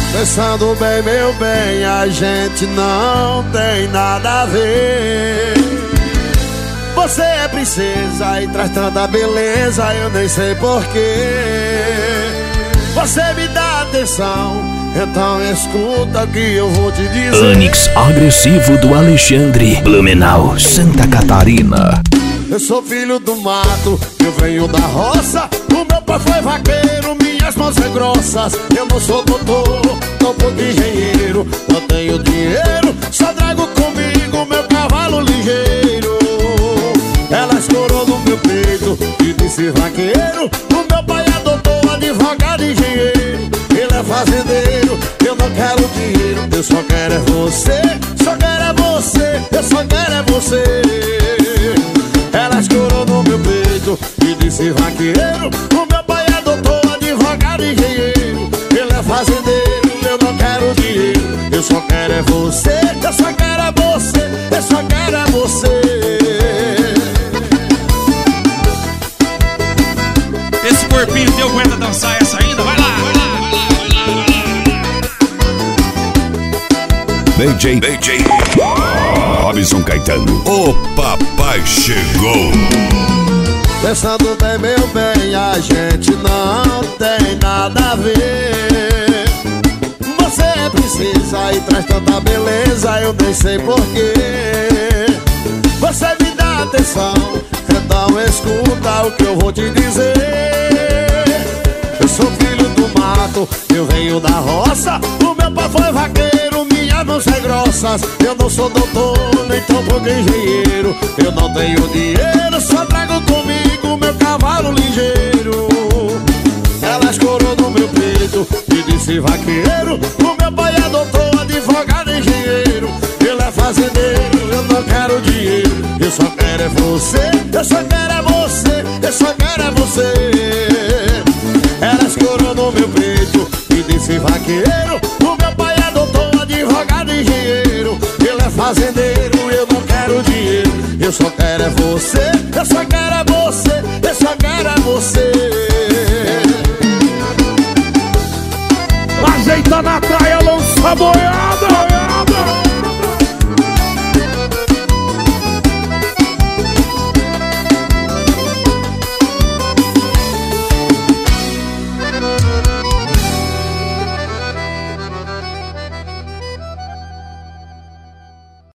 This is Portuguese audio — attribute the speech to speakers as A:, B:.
A: Pensando bem, meu bem, a gente não tem nada a ver. Você é princesa e traz tanta beleza, eu nem sei porquê. Você me dá atenção, então escuta o que eu vou te dizer.
B: Onix agressivo do Alexandre, Blumenau, Santa Catarina.
A: Eu sou filho do mato, eu venho da roça. O meu pai foi vaqueiro, minhas mãos são grossas. Eu não sou doutor, topo de engenheiro. Não tenho dinheiro, só trago comigo meu cavalo ligeiro. Ela escorou no meu peito e disse vaqueiro. O meu pai é doutor, advogado e engenheiro. Ele é fazendeiro, eu não quero dinheiro. Eu só quero é você, só quero é você. Eu só quero é você. Ela escorou no meu peito e disse vaqueiro. O meu pai é doutor, advogado e engenheiro. Ele é fazendeiro, eu não quero dinheiro. Eu só quero é você, eu só quero é você. Eu só quero é você.
C: Esse corpinho teu aguenta dançar essa ainda? Vai lá, vai lá, vai lá, vai lá, vai lá.
D: DJ Robson Caetano, o papai chegou.
A: Pensando bem, meu bem, a gente não tem nada a ver. Você é princesa e traz tanta beleza, eu nem sei porquê. Você me dá atenção, então escuta o que eu vou te dizer. Eu sou filho do mato, eu venho da roça. O meu pai foi vaqueiro, minhas mãos são grossas. Eu não sou doutor, nem topo de engenheiro. Eu não tenho dinheiro, só trago comigo meu cavalo ligeiro. Ela escorou no meu peito e disse vaqueiro. O meu pai é doutor, advogado e engenheiro. Ele é fazendeiro, eu não quero dinheiro. Eu só quero é você, eu só quero é você. Eu só quero é você. Ela escorou no meu peito e disse vaqueiro. O meu pai é doutor, advogado e engenheiro. Ele é fazendeiro, eu não quero dinheiro. Eu só quero é você, eu só quero é você. Eu só quero é você.
E: Ajeita na praia, lança boiada.